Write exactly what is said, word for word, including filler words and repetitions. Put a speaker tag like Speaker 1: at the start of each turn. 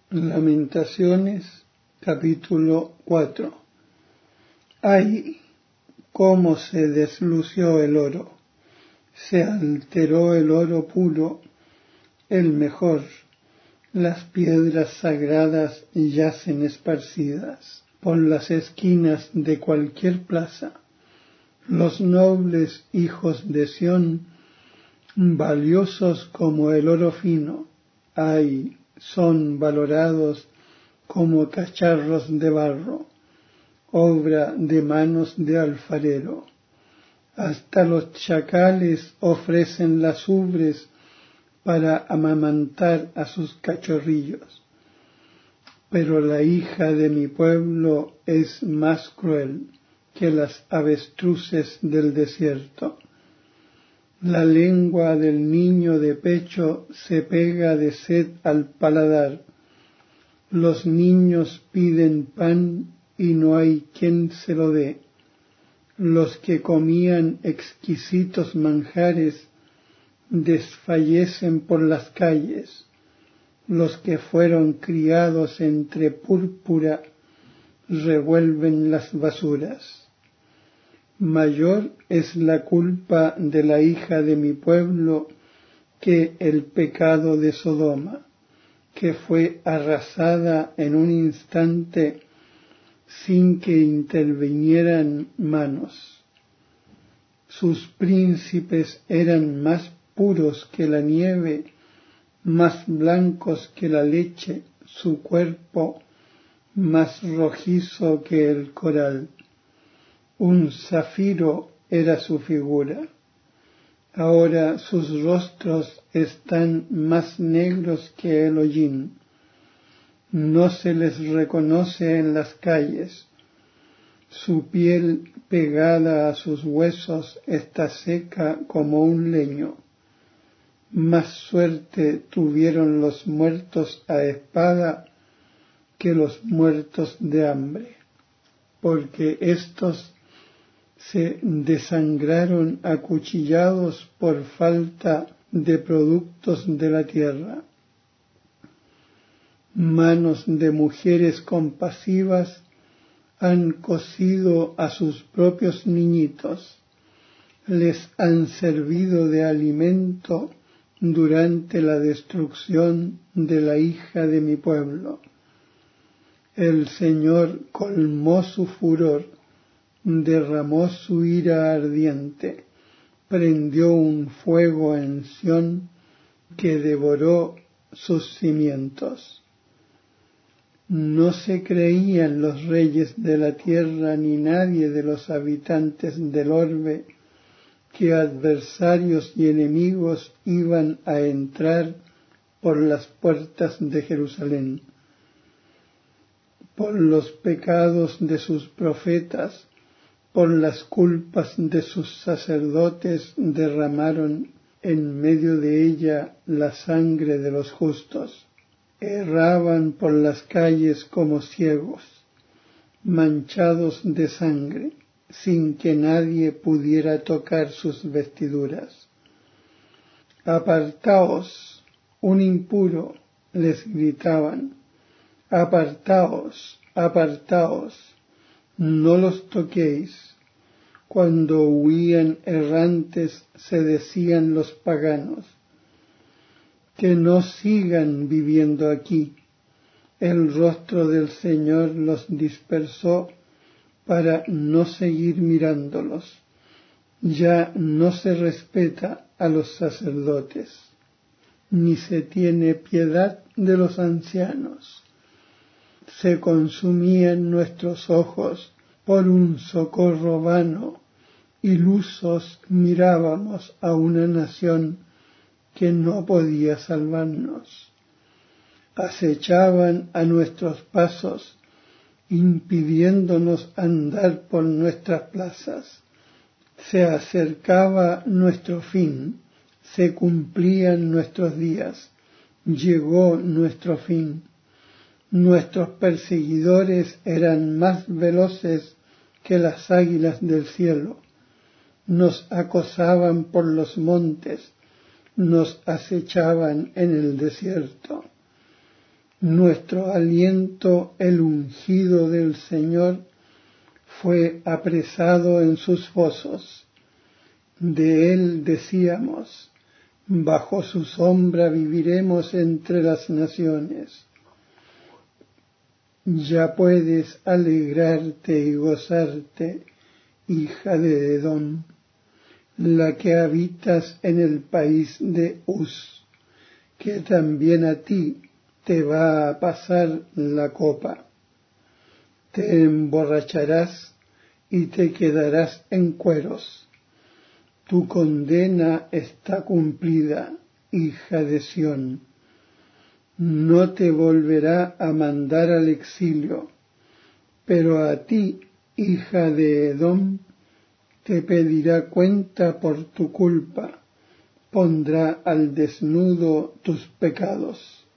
Speaker 1: Lamentaciones, capítulo cuatro. ¡Ay! Cómo se deslució el oro, se alteró el oro puro, el mejor, las piedras sagradas yacen esparcidas por las esquinas de cualquier plaza. Los nobles hijos de Sión, valiosos como el oro fino, ay, son valorados como cacharros de barro, obra de manos de alfarero. Hasta los chacales ofrecen las ubres para amamantar a sus cachorrillos. Pero la hija de mi pueblo es más cruel que las avestruces del desierto. La lengua del niño de pecho se pega de sed al paladar. Los niños piden pan y no hay quien se lo dé. Los que comían exquisitos manjares desfallecen por las calles. Los que fueron criados entre púrpura revuelven las basuras. Mayor es la culpa de la hija de mi pueblo que el pecado de Sodoma, que fue arrasada en un instante sin que intervinieran manos. Sus príncipes eran más puros que la nieve, más blancos que la leche, su cuerpo más rojizo que el coral. Un zafiro era su figura. Ahora sus rostros están más negros que el hollín. No se les reconoce en las calles. Su piel pegada a sus huesos está seca como un leño. Más suerte tuvieron los muertos a espada que los muertos de hambre, porque éstos se desangraron acuchillados por falta de productos de la tierra. Manos de mujeres compasivas han cosido a sus propios niñitos, les han servido de alimento durante la destrucción de la hija de mi pueblo. El Señor colmó su furor, derramó su ira ardiente, prendió un fuego en Sión que devoró sus cimientos. No se creían los reyes de la tierra ni nadie de los habitantes del orbe que adversarios y enemigos iban a entrar por las puertas de Jerusalén. Por los pecados de sus profetas, por las culpas de sus sacerdotes derramaron en medio de ella la sangre de los justos. Erraban por las calles como ciegos, manchados de sangre, sin que nadie pudiera tocar sus vestiduras. Apartaos, un impuro, les gritaban. Apartaos, apartaos, no los toquéis. Cuando huían errantes se decían los paganos, que no sigan viviendo aquí. El rostro del Señor los dispersó para no seguir mirándolos. Ya no se respeta a los sacerdotes, ni se tiene piedad de los ancianos. Se consumían nuestros ojos por un socorro vano, ilusos mirábamos a una nación que no podía salvarnos. Acechaban a nuestros pasos, impidiéndonos andar por nuestras plazas. Se acercaba nuestro fin, se cumplían nuestros días, llegó nuestro fin. Nuestros perseguidores eran más veloces que las águilas del cielo. Nos acosaban por los montes, nos acechaban en el desierto. Nuestro aliento, el ungido del Señor, fue apresado en sus fosos. De él decíamos, bajo su sombra viviremos entre las naciones. Ya puedes alegrarte y gozarte, hija de Edom, la que habitas en el país de Uz, que también a ti te va a pasar la copa. Te emborracharás y te quedarás en cueros. Tu condena está cumplida, hija de Sión. No te volverá a mandar al exilio, pero a ti, hija de Edom, te pedirá cuenta por tu culpa, pondrá al desnudo tus pecados.